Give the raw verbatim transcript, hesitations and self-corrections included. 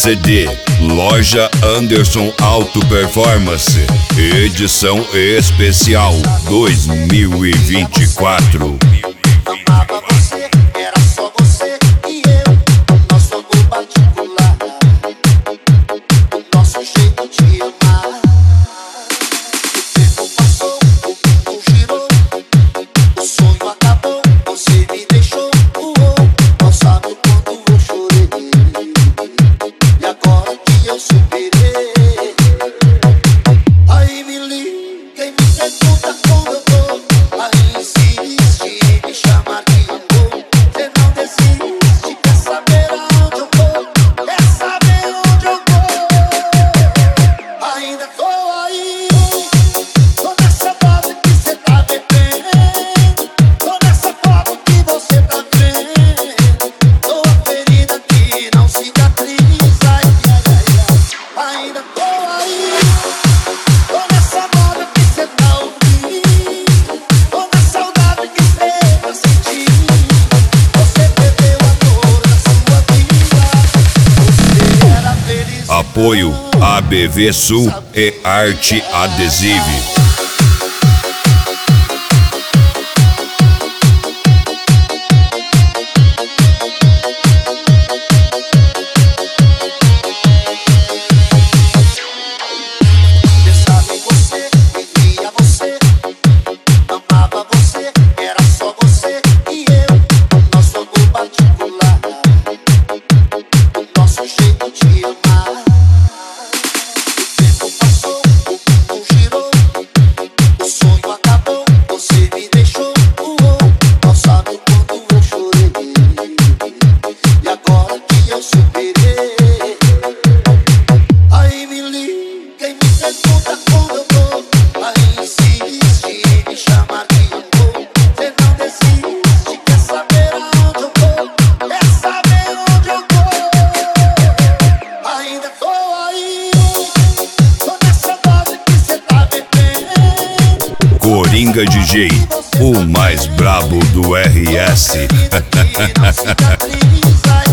C D. Loja Anderson Auto Performance, edição especial dois mil e vinte e quatro. Amava você, era só você e eu. Nosso amor particular, o nosso jeito de amar. O tempo passou, o mundo girou, o sonho acabou, você me deixou. Uou, não sabe o quanto eu chorei, e agora que eu superei. Aí me liga e me pergunta como eu tô. Aí insiste em me chamar de amor. Você não desiste, quer saber aonde eu vou, quer saber onde eu vou. Ainda tô aí, tô nessa base que cê tá bebendo, tô nessa foto que você tá vendo, tô a ferida que não cicatriza. Ai, ai, ai, ai. Ainda tô aí, tô nessa moda que cê tá ouvindo, tô na saudade que cê tá sentindo. Você perdeu a dor da sua vida, você era feliz. Apoio A B V Sul e Arte Adesive. Pensava em você, vivia você, amava você, era só você e eu. Nosso amor particular, o nosso jeito de amar. O tempo passou, o mundo girou, o sonho acabou, você me deixou. Uou, não sabe o quanto eu chorei, e agora que eu superei. Aí me liga e me pergunta como eu tô. Aí insiste em me chamar de amor. Você não desiste, quer saber aonde eu vou, quer saber onde eu vou. Ainda tô aí, tô nessa base que cê tá bebendo. Coringa D J, o mais brabo do R S. Ferida que não cicatriza.